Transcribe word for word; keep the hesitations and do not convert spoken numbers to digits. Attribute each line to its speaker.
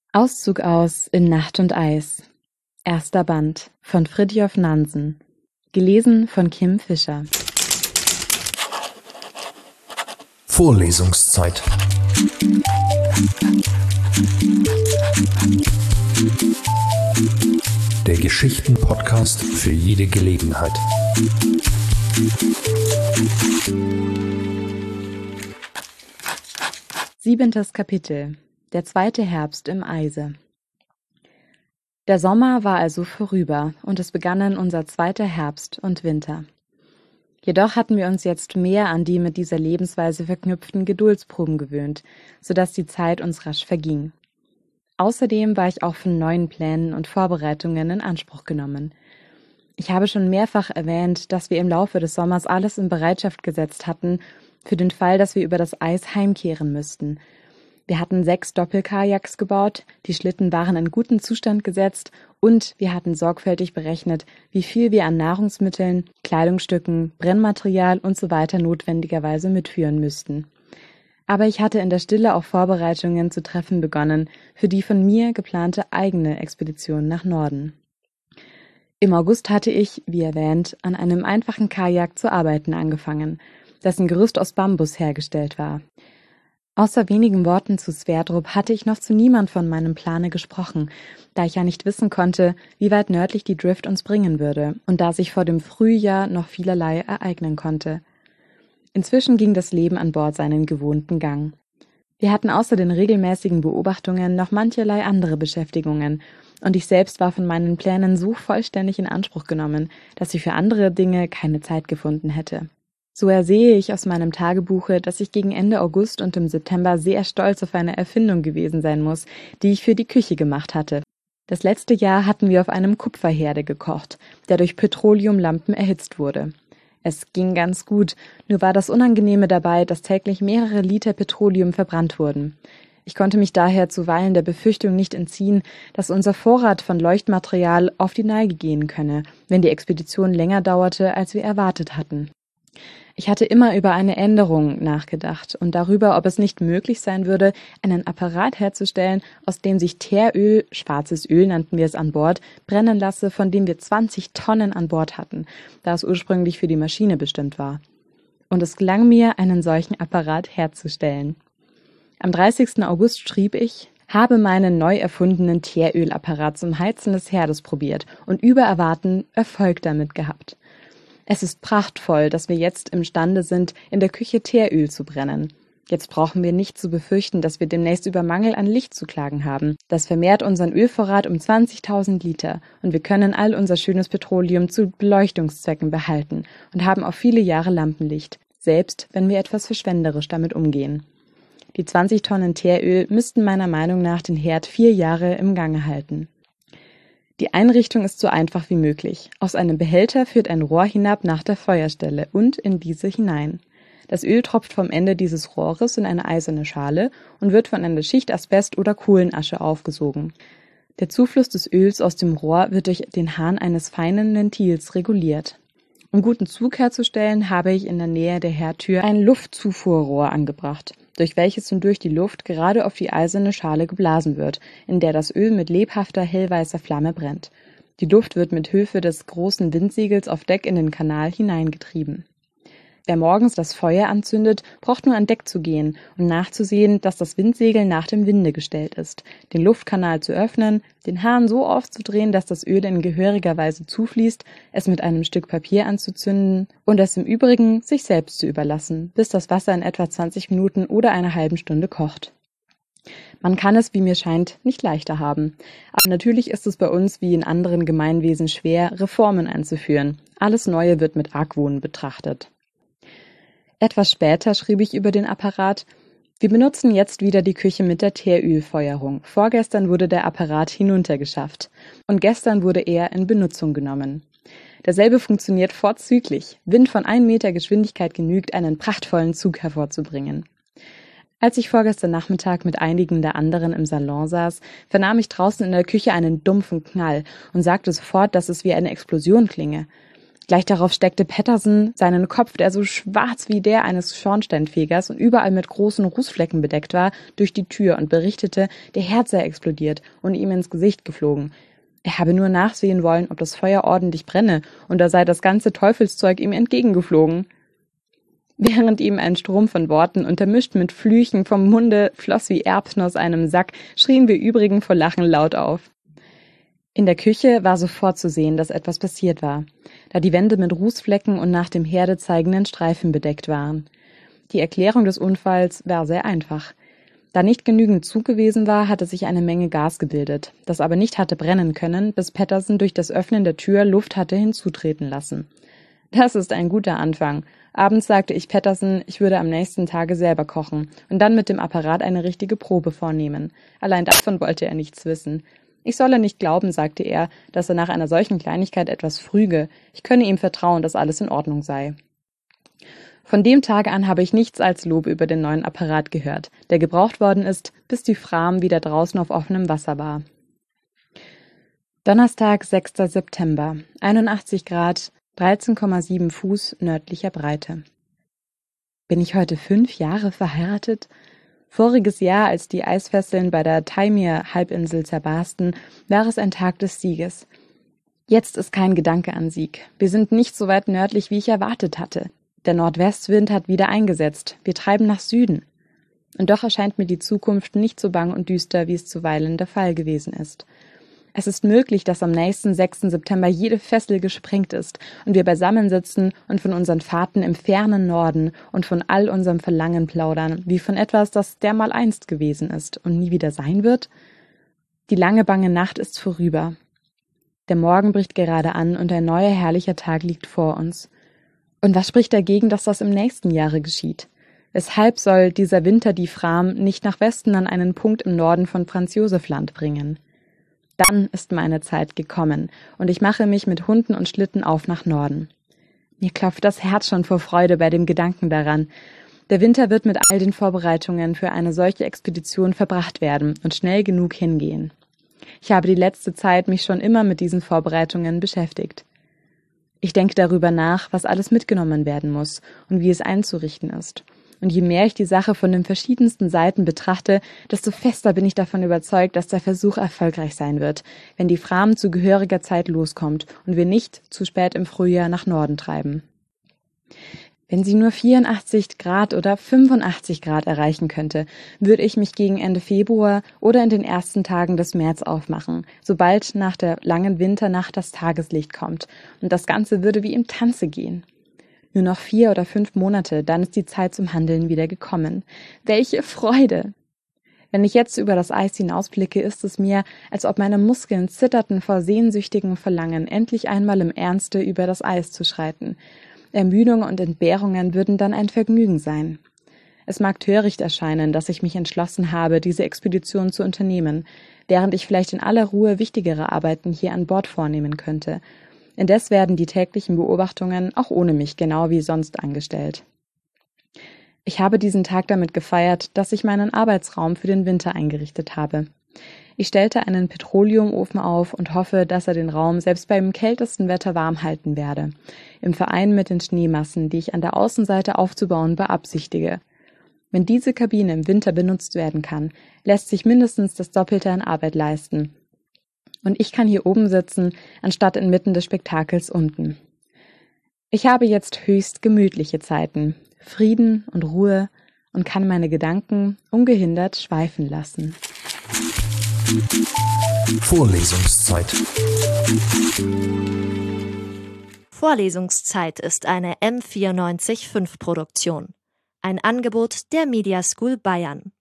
Speaker 1: Auszug aus In Nacht und Eis. Erster Band von Fridtjof Nansen. Gelesen von Kim Fischer.
Speaker 2: Vorlesungszeit. Der Geschichten-Podcast für jede Gelegenheit.
Speaker 1: Siebentes Kapitel. Der zweite Herbst im Eise. Der Sommer war also vorüber und es begannen unser zweiter Herbst und Winter. Jedoch hatten wir uns jetzt mehr an die mit dieser Lebensweise verknüpften Geduldsproben gewöhnt, sodass die Zeit uns rasch verging. Außerdem war ich auch von neuen Plänen und Vorbereitungen in Anspruch genommen. Ich habe schon mehrfach erwähnt, dass wir im Laufe des Sommers alles in Bereitschaft gesetzt hatten, für den Fall, dass wir über das Eis heimkehren müssten. Wir hatten sechs Doppelkajaks gebaut, die Schlitten waren in guten Zustand gesetzt und wir hatten sorgfältig berechnet, wie viel wir an Nahrungsmitteln, Kleidungsstücken, Brennmaterial und so weiter notwendigerweise mitführen müssten. Aber ich hatte in der Stille auch Vorbereitungen zu treffen begonnen für die von mir geplante eigene Expedition nach Norden. Im August hatte ich, wie erwähnt, an einem einfachen Kajak zu arbeiten angefangen, dessen Gerüst aus Bambus hergestellt war. Außer wenigen Worten zu Sverdrup hatte ich noch zu niemand von meinem Plane gesprochen, da ich ja nicht wissen konnte, wie weit nördlich die Drift uns bringen würde und da sich vor dem Frühjahr noch vielerlei ereignen konnte. Inzwischen ging das Leben an Bord seinen gewohnten Gang. Wir hatten außer den regelmäßigen Beobachtungen noch mancherlei andere Beschäftigungen, und ich selbst war von meinen Plänen so vollständig in Anspruch genommen, dass ich für andere Dinge keine Zeit gefunden hätte. So ersehe ich aus meinem Tagebuche, dass ich gegen Ende August und im September sehr stolz auf eine Erfindung gewesen sein muss, die ich für die Küche gemacht hatte. Das letzte Jahr hatten wir auf einem Kupferherde gekocht, der durch Petroleumlampen erhitzt wurde. Es ging ganz gut, nur war das Unangenehme dabei, dass täglich mehrere Liter Petroleum verbrannt wurden. Ich konnte mich daher zuweilen der Befürchtung nicht entziehen, dass unser Vorrat von Leuchtmaterial auf die Neige gehen könne, wenn die Expedition länger dauerte, als wir erwartet hatten. Ich hatte immer über eine Änderung nachgedacht und darüber, ob es nicht möglich sein würde, einen Apparat herzustellen, aus dem sich Teeröl, schwarzes Öl nannten wir es an Bord, brennen lasse, von dem wir zwanzig Tonnen an Bord hatten, da es ursprünglich für die Maschine bestimmt war. Und es gelang mir, einen solchen Apparat herzustellen. Am dreißigsten August schrieb ich, habe meinen neu erfundenen Teerölapparat zum Heizen des Herdes probiert und über Erwarten Erfolg damit gehabt. Es ist prachtvoll, dass wir jetzt imstande sind, in der Küche Teeröl zu brennen. Jetzt brauchen wir nicht zu befürchten, dass wir demnächst über Mangel an Licht zu klagen haben. Das vermehrt unseren Ölvorrat um zwanzigtausend Liter und wir können all unser schönes Petroleum zu Beleuchtungszwecken behalten und haben auf viele Jahre Lampenlicht, selbst wenn wir etwas verschwenderisch damit umgehen. Die zwanzig Tonnen Teeröl müssten meiner Meinung nach den Herd vier Jahre im Gange halten. Die Einrichtung ist so einfach wie möglich. Aus einem Behälter führt ein Rohr hinab nach der Feuerstelle und in diese hinein. Das Öl tropft vom Ende dieses Rohres in eine eiserne Schale und wird von einer Schicht Asbest oder Kohlenasche aufgesogen. Der Zufluss des Öls aus dem Rohr wird durch den Hahn eines feinen Ventils reguliert. Um guten Zug herzustellen, habe ich in der Nähe der Herdtür ein Luftzufuhrrohr angebracht, durch welches nun durch die Luft gerade auf die eiserne Schale geblasen wird, in der das Öl mit lebhafter, hellweißer Flamme brennt. Die Luft wird mit Hilfe des großen Windsegels auf Deck in den Kanal hineingetrieben. Wer morgens das Feuer anzündet, braucht nur an Deck zu gehen und nachzusehen, dass das Windsegel nach dem Winde gestellt ist, den Luftkanal zu öffnen, den Hahn so aufzudrehen, dass das Öl in gehöriger Weise zufließt, es mit einem Stück Papier anzuzünden und es im Übrigen sich selbst zu überlassen, bis das Wasser in etwa zwanzig Minuten oder einer halben Stunde kocht. Man kann es, wie mir scheint, nicht leichter haben. Aber natürlich ist es bei uns wie in anderen Gemeinwesen schwer, Reformen einzuführen. Alles Neue wird mit Argwohn betrachtet. Etwas später schrieb ich über den Apparat: Wir benutzen jetzt wieder die Küche mit der Teerölfeuerung. Vorgestern wurde der Apparat hinuntergeschafft und gestern wurde er in Benutzung genommen. Derselbe funktioniert vorzüglich. Wind von ein Meter Geschwindigkeit genügt, einen prachtvollen Zug hervorzubringen. Als ich vorgestern Nachmittag mit einigen der anderen im Salon saß, vernahm ich draußen in der Küche einen dumpfen Knall und sagte sofort, dass es wie eine Explosion klinge. Gleich darauf steckte Pettersen seinen Kopf, der so schwarz wie der eines Schornsteinfegers und überall mit großen Rußflecken bedeckt war, durch die Tür und berichtete, der Herd sei explodiert und ihm ins Gesicht geflogen. Er habe nur nachsehen wollen, ob das Feuer ordentlich brenne, und da sei das ganze Teufelszeug ihm entgegengeflogen. Während ihm ein Strom von Worten, untermischt mit Flüchen, vom Munde floss wie Erbsen aus einem Sack, schrien wir übrigen vor Lachen laut auf. In der Küche war sofort zu sehen, dass etwas passiert war, da die Wände mit Rußflecken und nach dem Herde zeigenden Streifen bedeckt waren. Die Erklärung des Unfalls war sehr einfach. Da nicht genügend Zug gewesen war, hatte sich eine Menge Gas gebildet, das aber nicht hatte brennen können, bis Pettersen durch das Öffnen der Tür Luft hatte hinzutreten lassen. Das ist ein guter Anfang. Abends sagte ich Pettersen, ich würde am nächsten Tage selber kochen und dann mit dem Apparat eine richtige Probe vornehmen. Allein davon wollte er nichts wissen. Ich solle nicht glauben, sagte er, dass er nach einer solchen Kleinigkeit etwas früge. Ich könne ihm vertrauen, dass alles in Ordnung sei. Von dem Tage an habe ich nichts als Lob über den neuen Apparat gehört, der gebraucht worden ist, bis die Fram wieder draußen auf offenem Wasser war. Donnerstag, sechster September, einundachtzig Grad, dreizehn Komma sieben Fuß nördlicher Breite. Bin ich heute fünf Jahre verheiratet? Voriges Jahr, als die Eisfesseln bei der Taimyr-Halbinsel zerbarsten, war es ein Tag des Sieges. Jetzt ist kein Gedanke an Sieg. Wir sind nicht so weit nördlich, wie ich erwartet hatte. Der Nordwestwind hat wieder eingesetzt. Wir treiben nach Süden. Und doch erscheint mir die Zukunft nicht so bang und düster, wie es zuweilen der Fall gewesen ist. Es ist möglich, dass am nächsten sechsten September jede Fessel gesprengt ist und wir beisammensitzen und von unseren Fahrten im fernen Norden und von all unserem Verlangen plaudern, wie von etwas, das dermaleinst gewesen ist und nie wieder sein wird? Die lange bange Nacht ist vorüber. Der Morgen bricht gerade an und ein neuer herrlicher Tag liegt vor uns. Und was spricht dagegen, dass das im nächsten Jahre geschieht? Weshalb soll dieser Winter die Fram nicht nach Westen an einen Punkt im Norden von Franz Josef Land bringen? Dann ist meine Zeit gekommen, und ich mache mich mit Hunden und Schlitten auf nach Norden. Mir klopft das Herz schon vor Freude bei dem Gedanken daran. Der Winter wird mit all den Vorbereitungen für eine solche Expedition verbracht werden und schnell genug hingehen. Ich habe die letzte Zeit mich schon immer mit diesen Vorbereitungen beschäftigt. Ich denke darüber nach, was alles mitgenommen werden muss und wie es einzurichten ist. Und je mehr ich die Sache von den verschiedensten Seiten betrachte, desto fester bin ich davon überzeugt, dass der Versuch erfolgreich sein wird, wenn die Fram zu gehöriger Zeit loskommt und wir nicht zu spät im Frühjahr nach Norden treiben. Wenn sie nur vierundachtzig Grad oder fünfundachtzig Grad erreichen könnte, würde ich mich gegen Ende Februar oder in den ersten Tagen des März aufmachen, sobald nach der langen Winternacht das Tageslicht kommt, und das Ganze würde wie im Tanze gehen. Nur noch vier oder fünf Monate, dann ist die Zeit zum Handeln wieder gekommen. Welche Freude! Wenn ich jetzt über das Eis hinausblicke, ist es mir, als ob meine Muskeln zitterten vor sehnsüchtigem Verlangen, endlich einmal im Ernste über das Eis zu schreiten. Ermüdung und Entbehrungen würden dann ein Vergnügen sein. Es mag töricht erscheinen, dass ich mich entschlossen habe, diese Expedition zu unternehmen, während ich vielleicht in aller Ruhe wichtigere Arbeiten hier an Bord vornehmen könnte. Indes werden die täglichen Beobachtungen auch ohne mich genau wie sonst angestellt. Ich habe diesen Tag damit gefeiert, dass ich meinen Arbeitsraum für den Winter eingerichtet habe. Ich stellte einen Petroleumofen auf und hoffe, dass er den Raum selbst beim kältesten Wetter warm halten werde, im Verein mit den Schneemassen, die ich an der Außenseite aufzubauen beabsichtige. Wenn diese Kabine im Winter benutzt werden kann, lässt sich mindestens das Doppelte an Arbeit leisten. Und ich kann hier oben sitzen, anstatt inmitten des Spektakels unten. Ich habe jetzt höchst gemütliche Zeiten, Frieden und Ruhe und kann meine Gedanken ungehindert schweifen lassen.
Speaker 2: Vorlesungszeit.
Speaker 3: Vorlesungszeit ist eine M vierundneunzig Komma fünf Produktion. Ein Angebot der Media School Bayern.